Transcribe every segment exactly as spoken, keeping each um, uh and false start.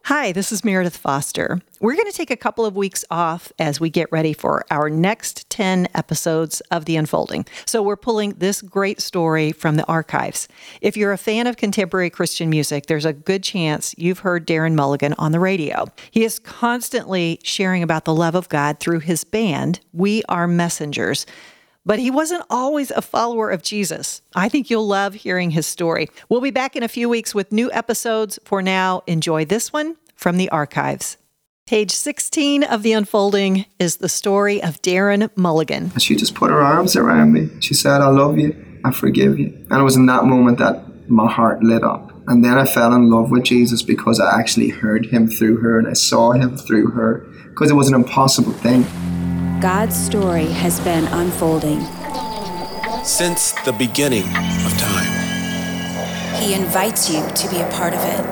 Hi, this is Meredith Foster. We're going to take a couple of weeks off as we get ready for our next ten episodes of The Unfolding. So we're pulling this great story from the archives. If you're a fan of contemporary Christian music, there's a good chance you've heard Darren Mulligan on the radio. He is constantly sharing about the love of God through his band, We Are Messengers. But he wasn't always a follower of Jesus. I think you'll love hearing his story. We'll be back in a few weeks with new episodes. For now, enjoy this one from the archives. Page sixteen of The Unfolding is the story of Darren Mulligan. She just put her arms around me. She said, I love you. I forgive you. And it was in that moment that my heart lit up. And then I fell in love with Jesus because I actually heard him through her and I saw him through her because it was an impossible thing. God's story has been unfolding since the beginning of time. He invites you to be a part of it.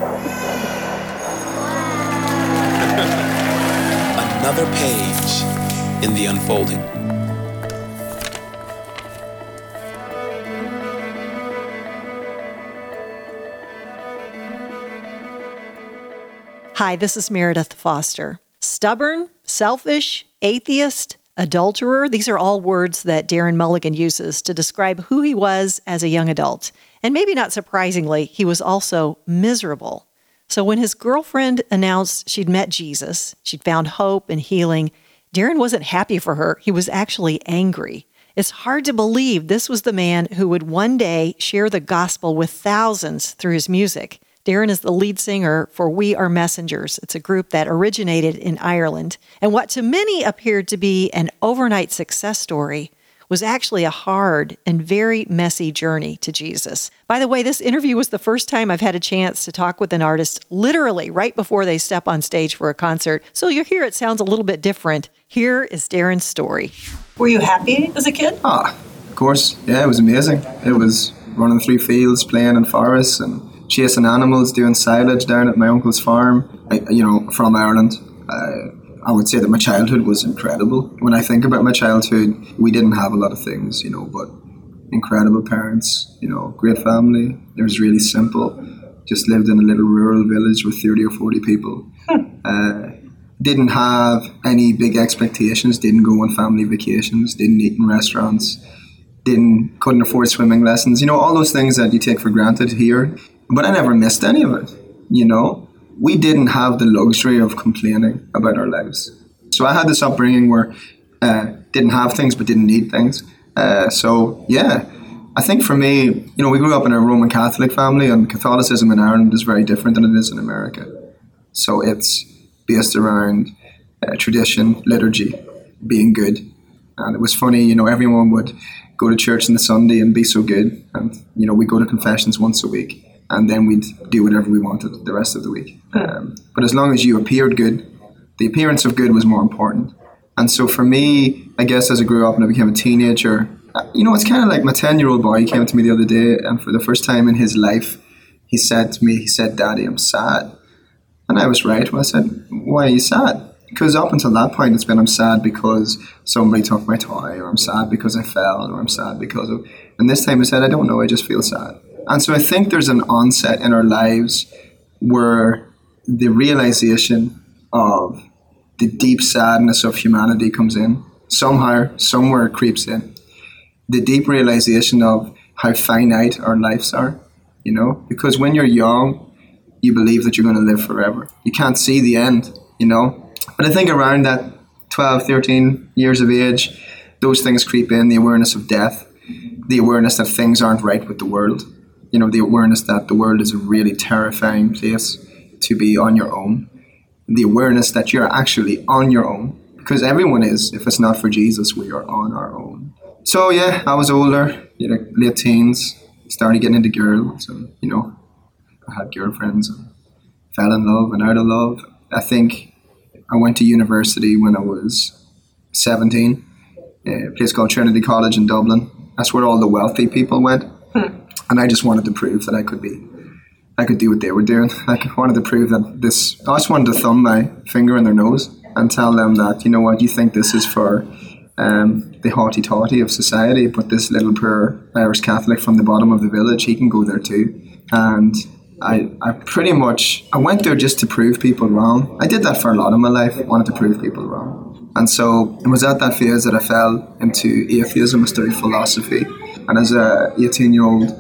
Another page in The Unfolding. Hi, this is Meredith Foster. Stubborn, selfish, atheist, adulterer, these are all words that Darren Mulligan uses to describe who he was as a young adult. And maybe not surprisingly, he was also miserable. So when his girlfriend announced she'd met Jesus, she'd found hope and healing, Darren wasn't happy for her. He was actually angry. It's hard to believe this was the man who would one day share the gospel with thousands through his music. Darren is the lead singer for We Are Messengers. It's a group that originated in Ireland. And what to many appeared to be an overnight success story was actually a hard and very messy journey to Jesus. By the way, this interview was the first time I've had a chance to talk with an artist literally right before they step on stage for a concert. So you'll hear it sounds a little bit different. Here is Darren's story. Were you happy as a kid? Ah, of course. Yeah, it was amazing. It was running through fields, playing in forests and chasing animals, doing silage down at my uncle's farm. I, you know, from Ireland. Uh, I would say that my childhood was incredible. When I think about my childhood, we didn't have a lot of things, you know, but incredible parents, you know, great family. It was really simple. Just lived in a little rural village with thirty or forty people. uh, didn't have any big expectations, didn't go on family vacations, didn't eat in restaurants, didn't couldn't afford swimming lessons. You know, all those things that you take for granted here. But I never missed any of it, you know. We didn't have the luxury of complaining about our lives. So I had this upbringing where uh, didn't have things but didn't need things. Uh, so, yeah, I think for me, you know, we grew up in a Roman Catholic family and Catholicism in Ireland is very different than it is in America. So it's based around uh, tradition, liturgy, being good. And it was funny, you know, everyone would go to church on the Sunday and be so good. And, you know, we go to confessions once a week. And then we'd do whatever we wanted the rest of the week. Um, but as long as you appeared good, the appearance of good was more important. And so for me, I guess as I grew up and I became a teenager, you know, it's kind of like my ten-year-old boy came to me the other day, and for the first time in his life, he said to me, he said, Daddy, I'm sad. And I was right. Well, I said, why are you sad? Because up until that point, it's been I'm sad because somebody took my toy, or I'm sad because I fell, or I'm sad because of... And this time I said, I don't know, I just feel sad. And so I think there's an onset in our lives where the realization of the deep sadness of humanity comes in. Somehow, somewhere it creeps in. The deep realization of how finite our lives are, you know? Because when you're young, you believe that you're going to live forever. You can't see the end, you know? But I think around that twelve, thirteen years of age, those things creep in, the awareness of death, the awareness that things aren't right with the world. You know, the awareness that the world is a really terrifying place to be on your own. The awareness that you're actually on your own. Because everyone is. If it's not for Jesus, we are on our own. So, yeah, I was older, you know, late teens, started getting into girls. And, you know, I had girlfriends and fell in love and out of love. I think I went to university when I was seventeen, a place called Trinity College in Dublin. That's where all the wealthy people went. Hmm. And I just wanted to prove that I could be, I could do what they were doing. I wanted to prove that this, I just wanted to thumb my finger in their nose and tell them that, you know what, you think this is for um, the haughty-taughty of society, but this little poor Irish Catholic from the bottom of the village, he can go there too. And I, I pretty much, I went there just to prove people wrong. I did that for a lot of my life, wanted to prove people wrong. And so it was at that phase that I fell into atheism, I studied philosophy. And as a eighteen-year-old,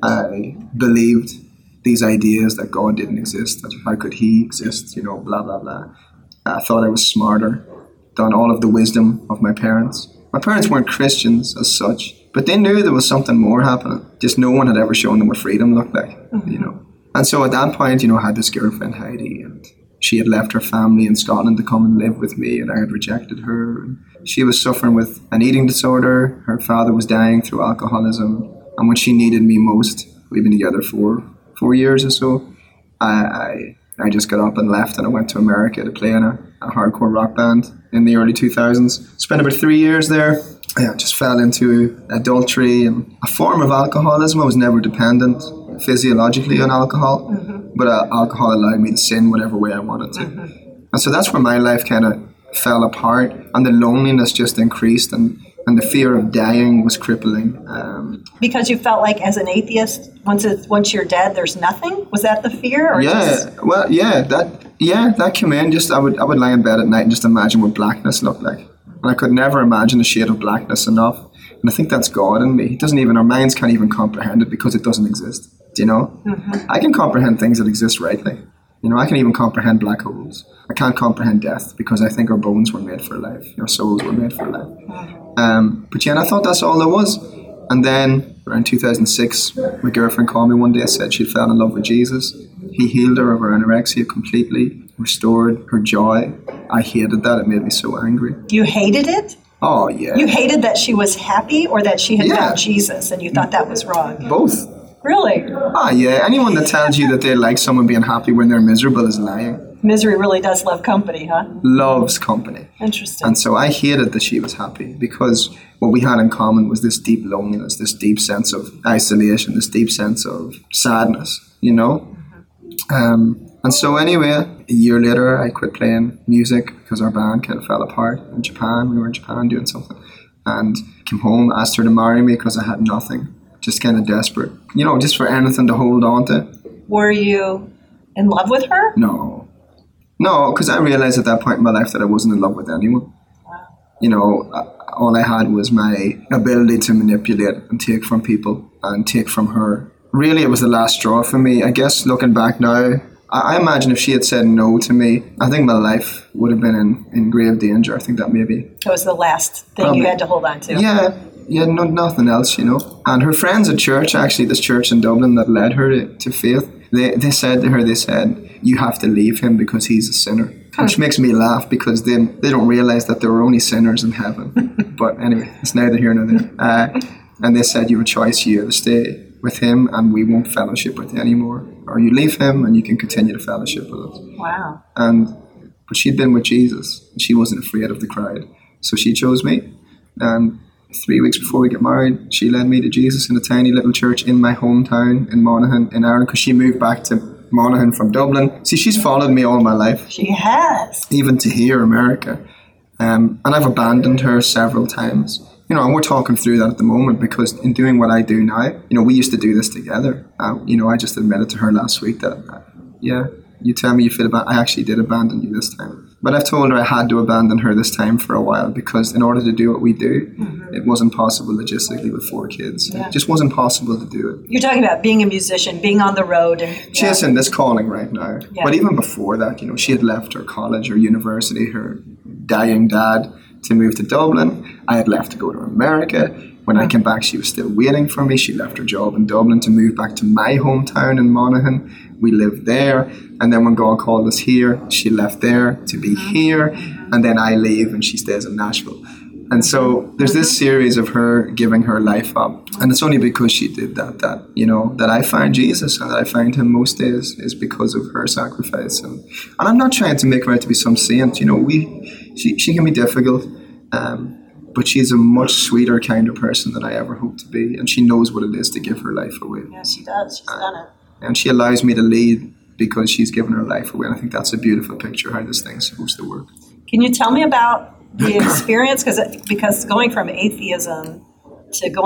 I believed these ideas that God didn't exist, that how could he exist, you know, blah, blah, blah. I thought I was smarter than all of the wisdom of my parents. My parents weren't Christians as such, but they knew there was something more happening. Just no one had ever shown them what freedom looked like, mm-hmm. you know. And so at that point, you know, I had this girlfriend, Heidi, and she had left her family in Scotland to come and live with me, and I had rejected her. And she was suffering with an eating disorder. Her father was dying through alcoholism. And when she needed me most, we've been together for four years or so, I, I, I just got up and left, and I went to America to play in a, a hardcore rock band in the early two thousands. Spent about three years there. I just fell into adultery and a form of alcoholism. I was never dependent physiologically on alcohol, mm-hmm. but uh, alcohol allowed me to sin whatever way I wanted to. Mm-hmm. And so that's where my life kind of fell apart, and the loneliness just increased, and, and the fear of dying was crippling. Um, because you felt like as an atheist, once it's, once you're dead, there's nothing? Was that the fear? Or yeah, just... well, yeah, that yeah, that came in. Just I would I would lie in bed at night and just imagine what blackness looked like. And I could never imagine a shade of blackness enough. And I think that's God in me. He doesn't even, our minds can't even comprehend it because it doesn't exist. Do you know? Mm-hmm. I can comprehend things that exist rightly. You know, I can even comprehend black holes. I can't comprehend death because I think our bones were made for life. Our souls were made for life. Mm-hmm. Um, but yeah, and I thought that's all there was. And then around two thousand six, my girlfriend called me one day and said she fell in love with Jesus. He healed her of her anorexia completely, restored her joy. I hated that. It made me so angry. You hated it? Oh, yeah. You hated that she was happy or that she had yeah. found Jesus and you thought that was wrong? Both. Really? Ah, yeah. Anyone that tells you that they like someone being happy when they're miserable is lying. Misery really does love company, huh? Loves company. Interesting. And so I hated that she was happy because what we had in common was this deep loneliness, this deep sense of isolation, this deep sense of sadness, you know? Mm-hmm. Um, and so anyway, a year later, I quit playing music because our band kind of fell apart in Japan. We were in Japan doing something. And came home, asked her to marry me because I had nothing. Just kind of desperate. You know, just for anything to hold on to. Were you in love with her? No. No, because I realized at that point in my life that I wasn't in love with anyone. Wow. You know, all I had was my ability to manipulate and take from people and take from her. Really, it was the last straw for me. I guess looking back now, I imagine if she had said no to me, I think my life would have been in, in grave danger. I think that maybe... It was the last thing probably, you had to hold on to. Yeah, yeah, no, nothing else, you know. And her friends at church, actually, this church in Dublin that led her to, to faith, they, they said to her, they said, you have to leave him because he's a sinner. Which makes me laugh because they, they don't realise that there are only sinners in heaven. But anyway, it's neither here nor there. Uh, and they said, you have a choice, you either stay with him and we won't fellowship with you anymore, or you leave him and you can continue to fellowship with us. Wow. And but she'd been with Jesus and she wasn't afraid of the crowd, so she chose me. And three weeks before we get married, she led me to Jesus in a tiny little church in my hometown in Monaghan in Ireland, because she moved back to Monaghan from Dublin. See, she's followed me all my life. She has. Even to here, America. Um, and I've abandoned her several times. You know, and we're talking through that at the moment, because in doing what I do now, you know, we used to do this together. Uh, you know, I just admitted to her last week that, uh, yeah, you tell me you feel about, I actually did abandon you this time. But I've told her I had to abandon her this time for a while, because in order to do what we do, mm-hmm. it wasn't possible logistically with four kids. Yeah. It just wasn't possible to do it. You're talking about being a musician, being on the road. And yeah. Chasing this calling right now. Yeah. But even before that, you know, she had left her college, her university, her dying dad to move to Dublin. I had left to go to America. When I came back, she was still waiting for me. She left her job in Dublin to move back to my hometown in Monaghan. We lived there. And then when God called us here, she left there to be here. And then I leave and she stays in Nashville. And so there's this series of her giving her life up. And it's only because she did that, that, you know, that I find Jesus and that I find him most days is because of her sacrifice. And, and I'm not trying to make her out to be some saint. You know, we she, she can be difficult. Um, but she's a much sweeter kind of person than I ever hoped to be. And she knows what it is to give her life away. Yes, she does. She's done it. And she allows me to lead because she's given her life away. And I think that's a beautiful picture how this thing's supposed to work. Can you tell me about the experience? Because because going from atheism to going to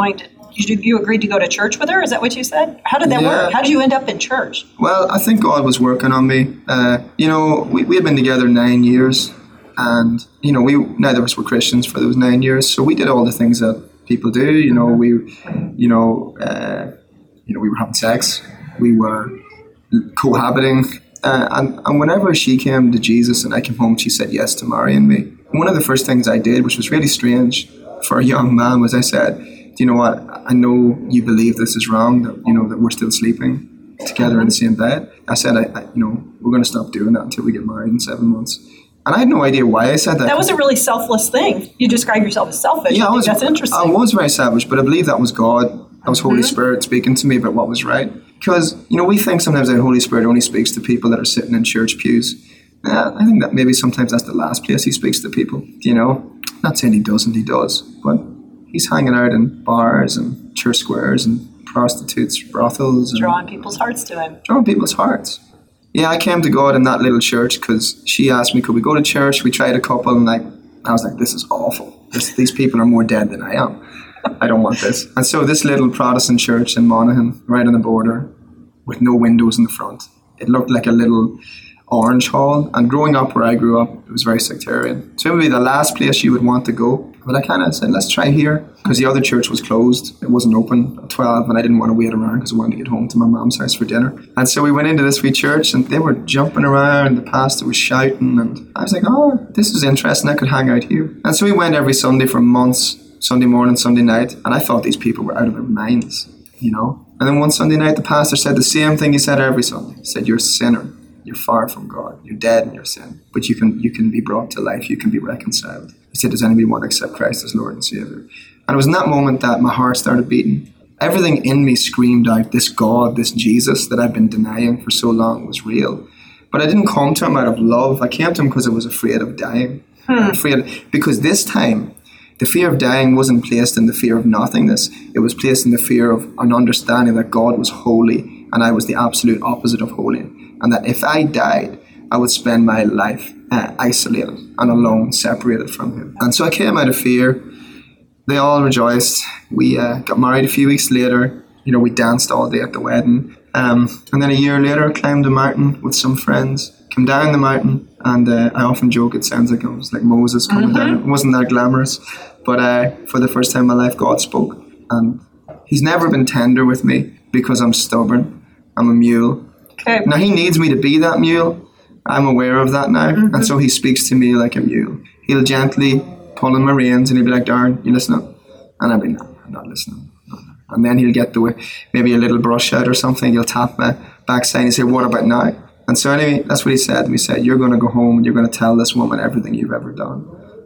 you, you agreed to go to church with her? Is that what you said? How did that Yeah. work? How did you end up in church? Well, I think God was working on me. Uh, you know, we, we had been together nine years, and, you know, we neither of us were Christians for those nine years, so we did all the things that people do. You know, we, you know, uh, you know, we were having sex, we were cohabiting, uh, and, and whenever she came to Jesus and I came home, she said yes to marrying me. One of the first things I did, which was really strange for a young man, was I said, do you know what, I know you believe this is wrong, that, you know, that we're still sleeping together in the same bed. I said, I, I you know, we're going to stop doing that until we get married in seven months. And I had no idea why I said that. That was a really selfless thing. You describe yourself as selfish. Yeah, I I think was, that's interesting. I was very savage, but I believe that was God. That was Holy Mm-hmm. Spirit speaking to me about what was right. Because, you know, we think sometimes that Holy Spirit only speaks to people that are sitting in church pews. Uh, I think that maybe sometimes that's the last place he speaks to people, you know. Not saying he doesn't, he does. But he's hanging out in bars and church squares and prostitutes, brothels. And Drawing people's hearts to him. drawing people's hearts. Yeah, I came to God in that little church because she asked me, could we go to church? We tried a couple, and like, I was like, this is awful. This, these people are more dead than I am. I don't want this. And so this little Protestant church in Monaghan, right on the border, with no windows in the front. It looked like a little orange hall. And growing up where I grew up, it was very sectarian. So it would be the last place you would want to go. But I kind of said, let's try here. Because the other church was closed. It wasn't open at twelve, and I didn't want to wait around because I wanted to get home to my mom's house for dinner. And so we went into this wee church, and they were jumping around. The pastor was shouting, and I was like, oh, this is interesting. I could hang out here. And so we went every Sunday for months, Sunday morning, Sunday night, and I thought these people were out of their minds, you know. And then one Sunday night, the pastor said the same thing he said every Sunday. He said, you're a sinner. You're far from God. You're dead in your sin. But you can you can be brought to life. You can be reconciled. He said, does anybody want to accept Christ as Lord and Savior? And it was in that moment that my heart started beating. Everything in me screamed out, this God, this Jesus that I've been denying for so long was real. But I didn't come to him out of love. I came to him because I was afraid of dying. Hmm. Afraid, because this time, the fear of dying wasn't placed in the fear of nothingness. It was placed in the fear of an understanding that God was holy and I was the absolute opposite of holy. And that if I died, I would spend my life uh, isolated and alone, separated from him. And so I came out of fear. They all rejoiced. We uh, got married a few weeks later. You know, we danced all day at the wedding. Um, and then a year later, I climbed a mountain with some friends, came down the mountain, and uh, I often joke it sounds like it was like Moses coming mm-hmm. down. It wasn't that glamorous. But uh, for the first time in my life, God spoke. And he's never been tender with me because I'm stubborn. I'm a mule. Okay. Now, he needs me to be that mule. I'm aware of that now. Mm-hmm. And so he speaks to me like a mule. He'll gently pull in my reins and he'll be like, Darren, you listen up? And I'll be, no, I'm not listening. And then he'll get the maybe a little brush out or something. He'll tap my backside and he'll say, what about now? And so anyway, that's what he said. And we said, you're going to go home and you're going to tell this woman everything you've ever done.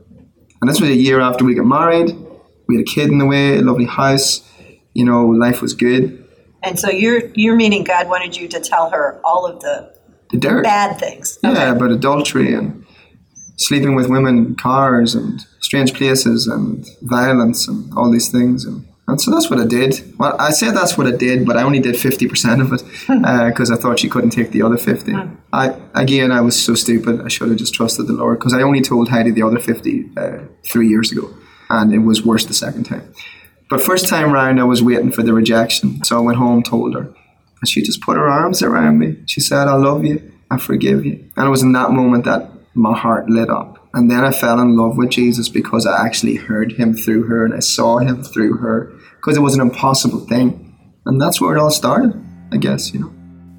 And this was a year after we got married. We had a kid in the way, a lovely house. You know, life was good. And so you're you're meaning God wanted you to tell her all of the, the dirt. bad things. Yeah, okay. about adultery and sleeping with women in cars and strange places and violence and all these things. And, and so that's what I did. Well, I said that's what I did, but I only did fifty percent of it because uh, I thought she couldn't take the other fifty. Mm. I Again, I was so stupid. I should have just trusted the Lord because I only told Heidi the other fifty uh, three years ago. And it was worse the second time. But first time round, I was waiting for the rejection. So I went home, told her. And she just put her arms around me. She said, I love you. I forgive you. And it was in that moment that my heart lit up. And then I fell in love with Jesus because I actually heard him through her and I saw him through her because it was an impossible thing. And that's where it all started, I guess, you know.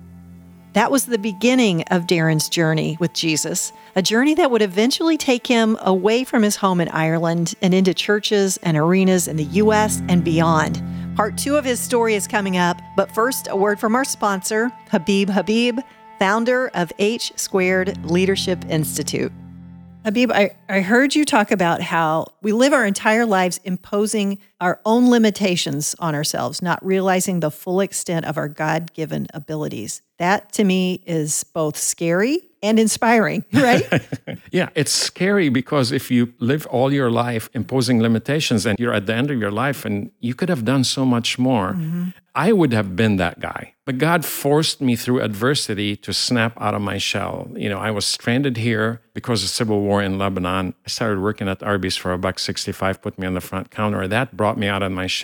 That was the beginning of Darren's journey with Jesus, a journey that would eventually take him away from his home in Ireland and into churches and arenas in the U S and beyond. Part two of his story is coming up, but first, a word from our sponsor, Habib Habib, founder of H Squared Leadership Institute. Habib, I, I heard you talk about how we live our entire lives imposing our own limitations on ourselves, not realizing the full extent of our God-given abilities. That, to me, is both scary and inspiring, right? Yeah, it's scary because if you live all your life imposing limitations and you're at the end of your life and you could have done so much more, mm-hmm. I would have been that guy. But God forced me through adversity to snap out of my shell. You know, I was stranded here because of civil war in Lebanon. I started working at Arby's for a buck sixty-five, put me on the front counter. That brought me out of my shell.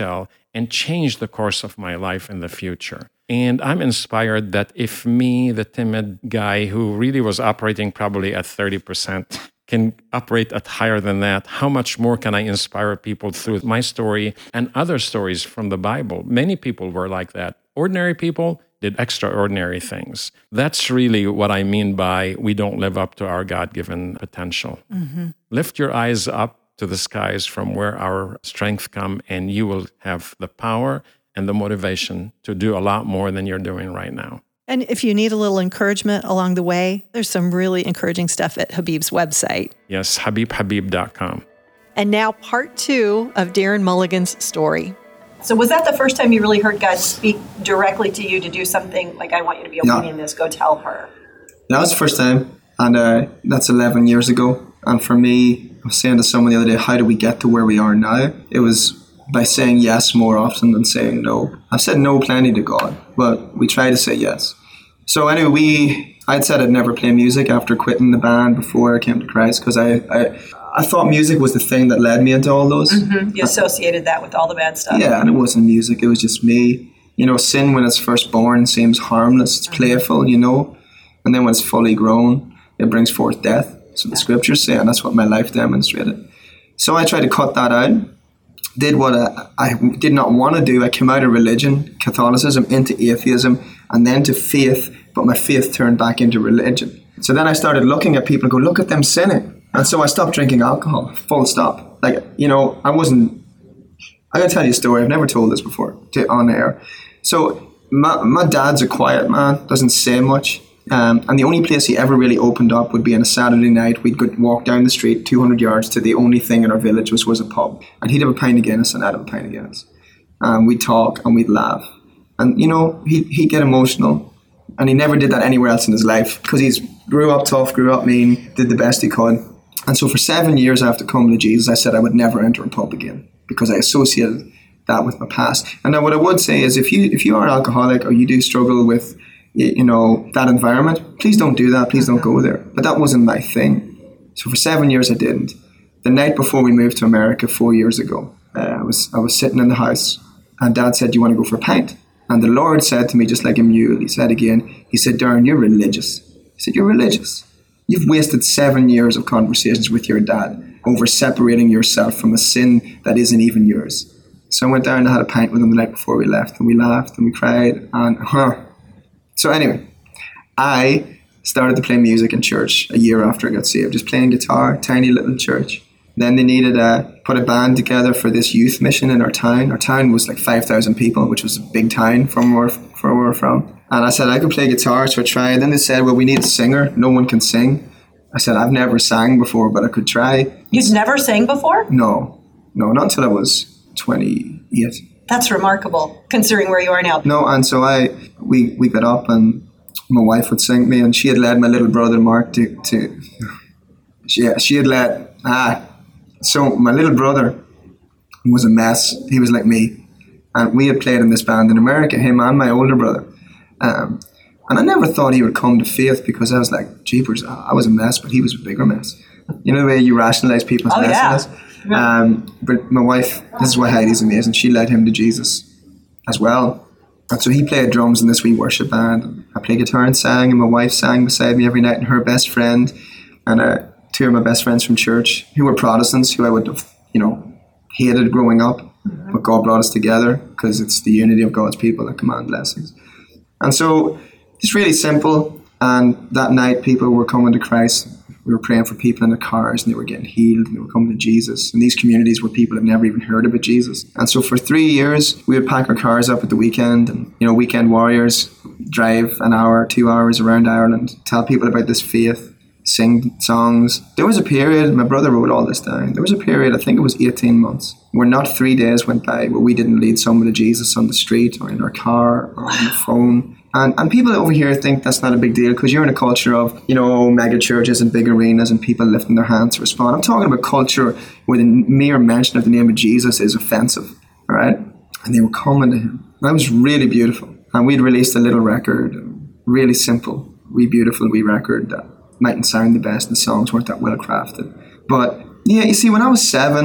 and change the course of my life in the future. And I'm inspired that if me, the timid guy who really was operating probably at thirty percent, can operate at higher than that, how much more can I inspire people through my story and other stories from the Bible? Many people were like that. Ordinary people did extraordinary things. That's really what I mean by we don't live up to our God-given potential. Mm-hmm. Lift your eyes up to the skies from where our strength come, and you will have the power and the motivation to do a lot more than you're doing right now. And if you need a little encouragement along the way, there's some really encouraging stuff at Habib's website. Yes, habib habib dot com. And now part two of Darren Mulligan's story. So was that the first time you really heard God speak directly to you to do something like, I want you to be obedient in this, go tell her? That was the first time, and uh, that's eleven years ago. And for me, I was saying to someone the other day, how do we get to where we are now? It was by saying yes more often than saying no. I've said no plenty to God, but we try to say yes. So anyway, we I'd said I'd never play music after quitting the band before I came to Christ, because I, I I thought music was the thing that led me into all those. Mm-hmm. You associated that with all the bad stuff. Yeah, and it wasn't music, it was just me. You know, sin when it's first born seems harmless, it's playful, you know, and then when it's fully grown, it brings forth death. So the scriptures say, and that's what my life demonstrated. So I tried to cut that out. Did what I, I did not want to do. I came out of religion, Catholicism, into atheism, and then to faith, but my faith turned back into religion. So then I started looking at people and go, look at them sinning. And so I stopped drinking alcohol, full stop. Like, you know, I wasn't, I'm going to tell you a story. I've never told this before to, on air. So my, my dad's a quiet man, doesn't say much. Um, and the only place he ever really opened up would be on a Saturday night. We'd go walk down the street two hundred yards to the only thing in our village, which was a pub. And he'd have a pint of Guinness and I'd have a pint of Guinness. And we'd talk and we'd laugh. And, you know, he, he'd get emotional. And he never did that anywhere else in his life, because he's grew up tough, grew up mean, did the best he could. And so for seven years after coming to Jesus, I said I would never enter a pub again, because I associated that with my past. And now what I would say is, if you if you are an alcoholic or you do struggle with, you know, that environment, please don't do that. Please don't go there. But that wasn't my thing. So for seven years I didn't. The night before we moved to America four years ago, uh, I was I was sitting in the house, and Dad said, do you want to go for a pint? And the Lord said to me, just like a mule, he said again, he said, Darren, you're religious. He said, you're religious. You've wasted seven years of conversations with your dad over separating yourself from a sin that isn't even yours. So I went down and I had a pint with him the night before we left, and we laughed and we cried, and huh. So anyway, I started to play music in church a year after I got saved, just playing guitar, tiny little church. Then they needed to put a band together for this youth mission in our town. Our town was like five thousand people, which was a big town from where, from where we're from. And I said, I could play guitar, so I tried. Then they said, well, we need a singer. No one can sing. I said, I've never sang before, but I could try. You've never sang before? No. No, not until I was twenty-eight. That's remarkable, considering where you are now. No, and so I, we, we got up, and my wife would sing me, and she had led my little brother Mark to, to yeah, she had led, ah, so my little brother was a mess. He was like me. And we had played in this band in America, him and my older brother. Um, and I never thought he would come to faith, because I was like, jeepers, I was a mess, but he was a bigger mess. You know the way you rationalize people's oh, messiness? Yeah. Um, but my wife, this is why Heidi's amazing, she led him to Jesus as well. And so he played drums in this wee worship band. I played guitar and sang, and my wife sang beside me every night, and her best friend, and uh, two of my best friends from church, who were Protestants, who I would have, you know, hated growing up. But God brought us together, because it's the unity of God's people that command blessings. And so it's really simple. And that night people were coming to Christ. We were praying for people in their cars, and they were getting healed, and they were coming to Jesus. And these communities where people had never even heard about Jesus. And so for three years, we would pack our cars up at the weekend, and, you know, weekend warriors, drive an hour, two hours around Ireland, tell people about this faith, sing songs. There was a period, my brother wrote all this down, there was a period, I think it was eighteen months, where not three days went by where we didn't lead someone to Jesus on the street or in our car or on the phone. And and people over here think that's not a big deal, because you're in a culture of, you know, mega churches and big arenas and people lifting their hands to respond. I'm talking about culture where the mere mention of the name of Jesus is offensive, all right? And they were coming to him. That was really beautiful. And we'd released a little record, really simple, wee beautiful wee record that mightn't sound the best, and the songs weren't that well crafted. But yeah, you see, when I was seven,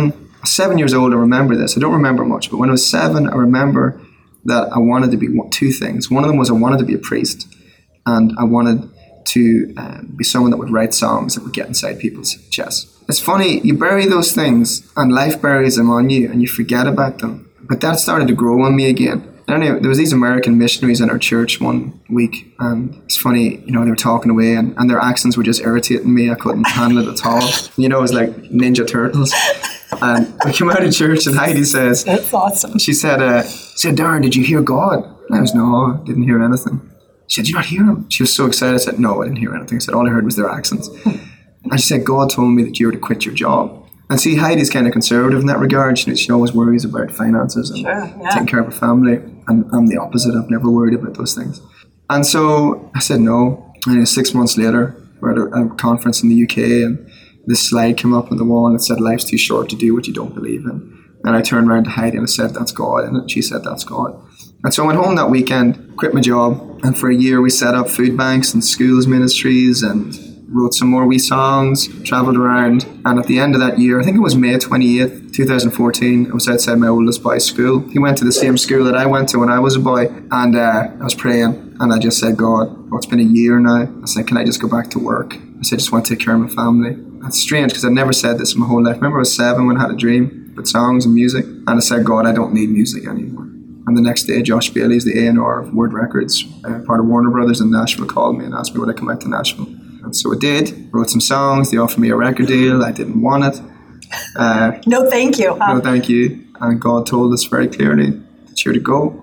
seven years old, I remember this. I don't remember much, but when I was seven, I remember that I wanted to be two things. One of them was I wanted to be a priest, and I wanted to um, be someone that would write songs that would get inside people's chests. It's funny, you bury those things, and life buries them on you, and you forget about them. But that started to grow on me again. Anyway, there was these American missionaries in our church one week, and it's funny, you know, they were talking away, and, and their accents were just irritating me. I couldn't handle it at all. You know, it was like Ninja Turtles. And we came out of church, and Heidi says, That's awesome. She said, uh, she said, Darren, did you hear God? And I was, no, I didn't hear anything. She said, did you not hear him? She was so excited. I said, no, I didn't hear anything. I said, all I heard was their accents. And she said, God told me that you were to quit your job. And see, Heidi's kind of conservative in that regard. She, she always worries about finances and sure, yeah. taking care of her family. And I'm the opposite. I've never worried about those things. And so I said no. And six months later, we're at a, a conference in the U K, and this slide came up on the wall and it said, life's too short to do what you don't believe in. And I turned around to Heidi and I said, that's God. And she said, that's God. And so I went home that weekend, quit my job, and for a year we set up food banks and schools ministries and wrote some more wee songs, travelled around, and at the end of that year, I think it was May twenty-eighth, twenty fourteen, I was outside my oldest boy's school. He went to the same school that I went to when I was a boy, and uh, I was praying, and I just said, God, oh, it's been a year now. I said, can I just go back to work? I said, I just want to take care of my family. That's strange, because I've never said this in my whole life. I remember I was seven when I had a dream with songs and music, and I said, God, I don't need music anymore. And the next day, Josh Bailey's the A and R of Word Records, uh, part of Warner Brothers in Nashville, called me and asked me would I come out to Nashville. And so I did, wrote some songs, they offered me a record deal, I didn't want it. Uh, no thank you. Huh? No thank you. And God told us very clearly that you're to go.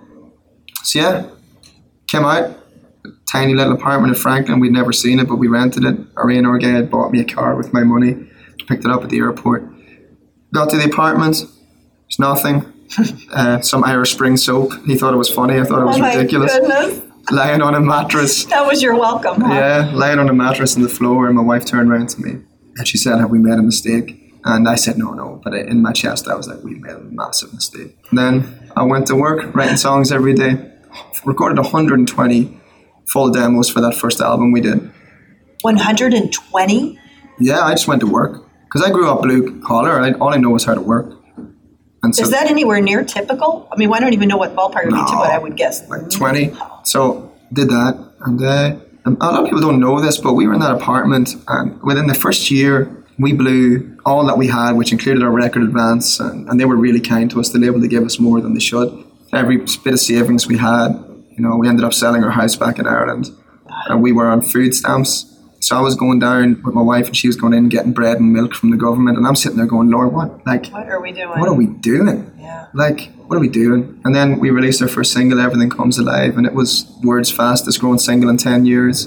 So yeah, came out, tiny little apartment in Franklin, we'd never seen it, but we rented it. Our A and R guy had bought me a car with my money, picked it up at the airport. Got to the apartment, there's nothing. Uh, some Irish Spring soap. He thought it was funny. I thought it was oh ridiculous. Goodness. Lying on a mattress. That was your welcome, huh? Yeah, lying on a mattress on the floor, and my wife turned around to me and she said, have we made a mistake? And I said, no, no. But in my chest, I was like, we made a massive mistake. And then I went to work, writing songs every day. Recorded one hundred twenty full demos for that first album we did. one hundred twenty? Yeah, I just went to work. Because I grew up blue collar. I, all I know is how to work. And so, is that anywhere near typical? I mean, I don't even know what ballpark would no, be typical, I would guess. Like twenty. So did that. And uh, a lot of people don't know this, but we were in that apartment, and within the first year, we blew all that we had, which included our record advance, and, and they were really kind to us. They were able to give us more than they should. Every bit of savings we had, you know, we ended up selling our house back in Ireland, and we were on food stamps. So I was going down with my wife, and she was going in getting bread and milk from the government, and I'm sitting there going, Lord, what? Like, what are we doing? What are we doing? Yeah. Like, what are we doing? And then we released our first single, Everything Comes Alive, and it was Word's fastest growing single in ten years.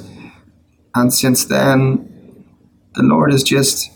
And since then, the Lord is just,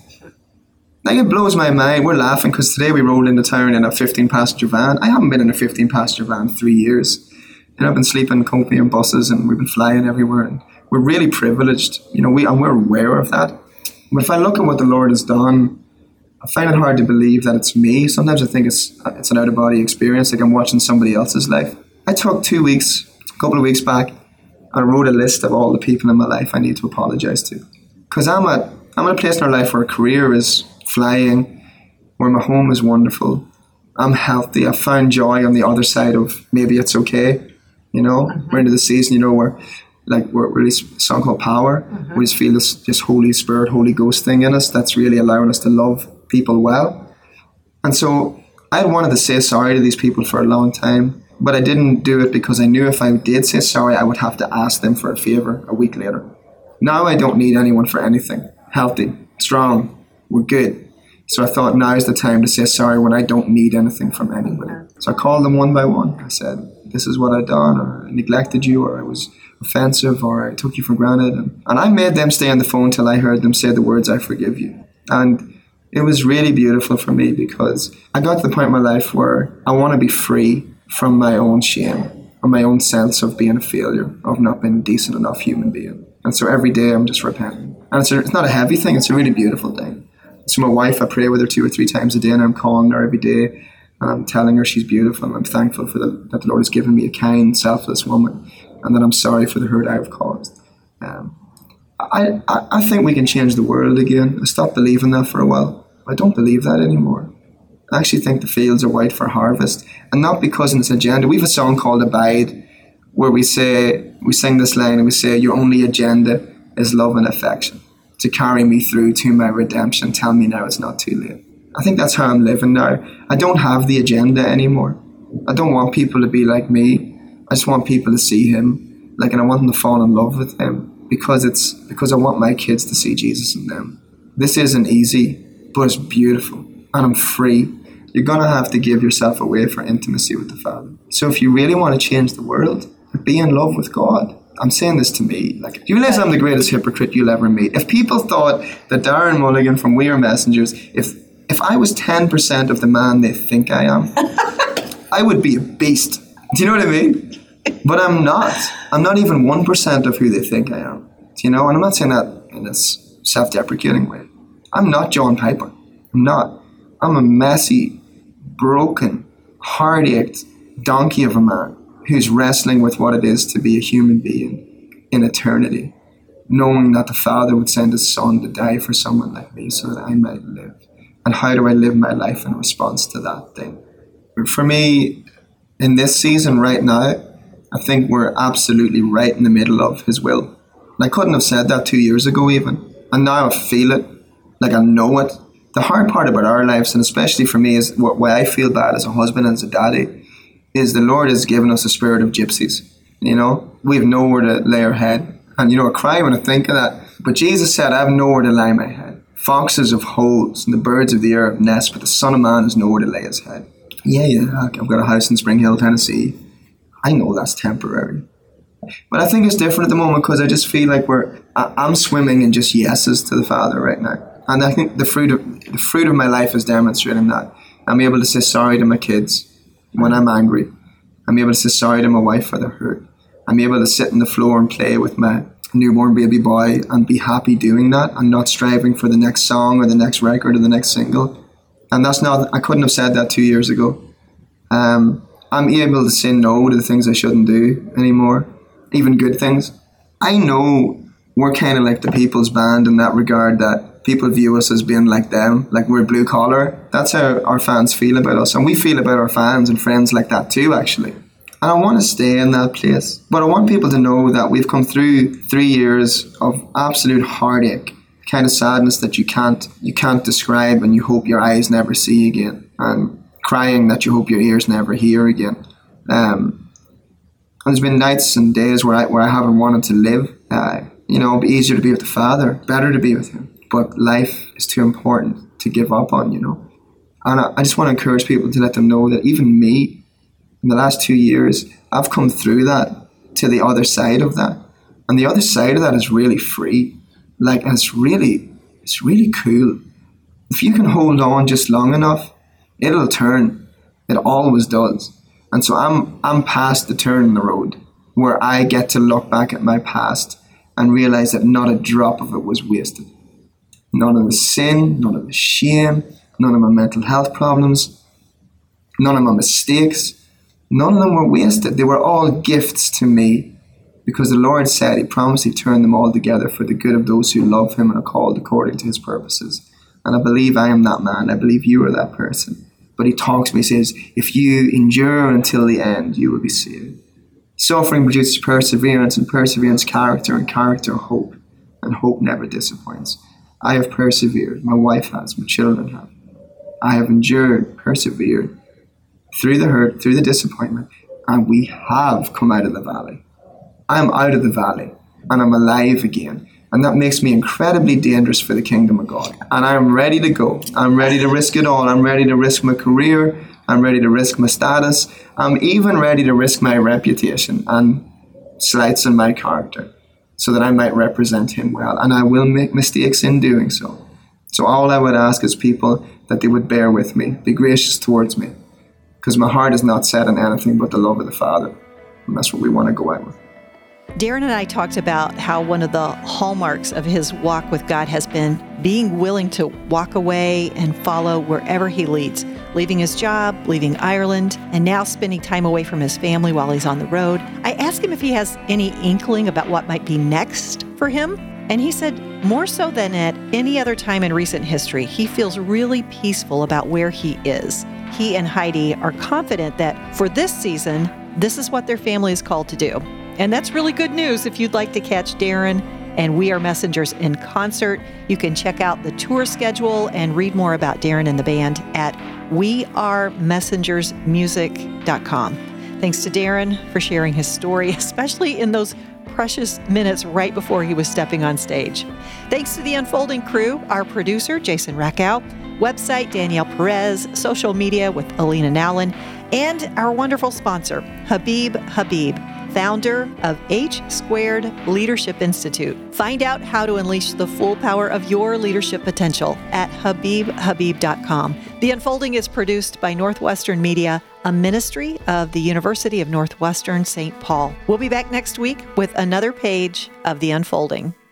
like, it blows my mind. We're laughing because today we rolled into town in a fifteen passenger van. I haven't been in a fifteen passenger van in three years. You know, I've been sleeping in company and buses, and we've been flying everywhere. And we're really privileged, you know, we and we're aware of that. But if I look at what the Lord has done, I find it hard to believe that it's me. Sometimes I think it's it's an out-of-body experience, like I'm watching somebody else's life. I took two weeks, a couple of weeks back, I wrote a list of all the people in my life I need to apologize to. Because I'm at, I'm at a place in our life where a career is flying, where my home is wonderful, I'm healthy, I've found joy on the other side of maybe it's okay, you know, mm-hmm. We're into the season, you know, where like we're released a song called Power. Mm-hmm. We just feel this just Holy Spirit, Holy Ghost thing in us that's really allowing us to love people well. And so I had wanted to say sorry to these people for a long time, but I didn't do it because I knew if I did say sorry, I would have to ask them for a favour a week later. Now I don't need anyone for anything. Healthy, strong, we're good. So I thought now is the time to say sorry when I don't need anything from anybody. So I called them one by one. I said, this is what I've done, or I neglected you, or I was offensive, or I took you for granted. And, and I made them stay on the phone till I heard them say the words, I forgive you. And it was really beautiful for me because I got to the point in my life where I want to be free from my own shame and my own sense of being a failure, of not being a decent enough human being. And so every day I'm just repenting. And it's, a, it's not a heavy thing, it's a really beautiful thing. So my wife, I pray with her two or three times a day, and I'm calling her every day, and I'm telling her she's beautiful, and I'm thankful for the, that the Lord has given me a kind, selfless woman, and that I'm sorry for the hurt I have caused. Um, I, I, I think we can change the world again. I stopped believing that for a while. I don't believe that anymore. I actually think the fields are white for harvest. And not because in this agenda. We have a song called Abide, where we say, we sing this line and we say, your only agenda is love and affection. To carry me through to my redemption. Tell me now it's not too late. I think that's how I'm living now. I don't have the agenda anymore. I don't want people to be like me. I just want people to see him. Like, and I want them to fall in love with him because it's because I want my kids to see Jesus in them. This isn't easy, but it's beautiful. And I'm free. You're going to have to give yourself away for intimacy with the Father. So if you really want to change the world, be in love with God. I'm saying this to me. Like, do you realize I'm the greatest hypocrite you'll ever meet? If people thought that Darren Mulligan from We Are Messengers, if if I was ten percent of the man they think I am, I would be a beast. Do you know what I mean? But I'm not. I'm not even one percent of who they think I am. Do you know? And I'm not saying that in this self-deprecating way. I'm not John Piper. I'm not. I'm a messy, broken, heart-ached donkey of a man who's wrestling with what it is to be a human being in eternity, knowing that the Father would send his Son to die for someone like me so that I might live. And how do I live my life in response to that thing? For me, in this season right now, I think we're absolutely right in the middle of his will. And I couldn't have said that two years ago even. And now I feel it, like I know it. The hard part about our lives, and especially for me, is what why I feel bad as a husband and as a daddy, is the Lord has given us a spirit of gypsies. You know, we have nowhere to lay our head. And, you know, I cry when I think of that. But Jesus said, I have nowhere to lay my head. Foxes have holes and the birds of the air have nests, but the Son of Man has nowhere to lay his head. Yeah, yeah, I've got a house in Spring Hill, Tennessee. I know that's temporary. But I think it's different at the moment because I just feel like we're, I, I'm swimming in just yeses to the Father right now. And I think the fruit of the fruit of my life is demonstrating that. I'm able to say sorry to my kids when I'm angry. I'm able to say sorry to my wife for the hurt. I'm able to sit on the floor and play with my newborn baby boy and be happy doing that and not striving for the next song or the next record or the next single. And that's not, I couldn't have said that two years ago. Um, I'm able to say no to the things I shouldn't do anymore, even good things. I know we're kind of like the people's band in that regard, that people view us as being like them, like we're blue collar. That's how our fans feel about us. And we feel about our fans and friends like that too, actually. And I want to stay in that place. But I want people to know that we've come through three years of absolute heartache, kind of sadness that you can't you can't describe and you hope your eyes never see again. And crying that you hope your ears never hear again. Um, and there's been nights and days where I where I haven't wanted to live. Uh, you know, it'd be easier to be with the Father, better to be with him. But life is too important to give up on, you know. And I, I just want to encourage people to let them know that even me, in the last two years, I've come through that to the other side of that. And the other side of that is really free. Like, and it's really, it's really cool. If you can hold on just long enough, it'll turn. It always does. And so I'm I'm past the turn in the road where I get to look back at my past and realize that not a drop of it was wasted. None of the sin, none of the shame, none of my mental health problems, none of my mistakes, none of them were wasted. They were all gifts to me because the Lord said he promised he'd turn them all together for the good of those who love him and are called according to his purposes. And I believe I am that man. I believe you are that person. But he talks to me, he says, if you endure until the end, you will be saved. Suffering produces perseverance, and perseverance character, and character hope. And hope never disappoints. I have persevered. My wife has. My children have. I have endured, persevered through the hurt, through the disappointment, and we have come out of the valley. I'm out of the valley, and I'm alive again. And that makes me incredibly dangerous for the kingdom of God. And I'm ready to go. I'm ready to risk it all. I'm ready to risk my career. I'm ready to risk my status. I'm even ready to risk my reputation and slights in my character so that I might represent him well. And I will make mistakes in doing so. So all I would ask is people that they would bear with me, be gracious towards me, because my heart is not set on anything but the love of the Father. And that's what we want to go out with. Darren and I talked about how one of the hallmarks of his walk with God has been being willing to walk away and follow wherever he leads, leaving his job, leaving Ireland, and now spending time away from his family while he's on the road. I asked him if he has any inkling about what might be next for him, And he said, more so than at any other time in recent history, he feels really peaceful about where he is. He and Heidi are confident that for this season, this is what their family is called to do. And that's really good news if you'd like to catch Darren and We Are Messengers in concert. You can check out the tour schedule and read more about Darren and the band at we are messengers music dot com. Thanks to Darren for sharing his story, especially in those precious minutes right before he was stepping on stage. Thanks to the Unfolding crew, our producer, Jason Rackow, website, Danielle Perez, social media with Alina Nowlin, and our wonderful sponsor, Habib Habib, founder of H Squared Leadership Institute. Find out how to unleash the full power of your leadership potential at habib habib dot com. The Unfolding is produced by Northwestern Media, a ministry of the University of Northwestern Saint Paul. We'll be back next week with another page of The Unfolding.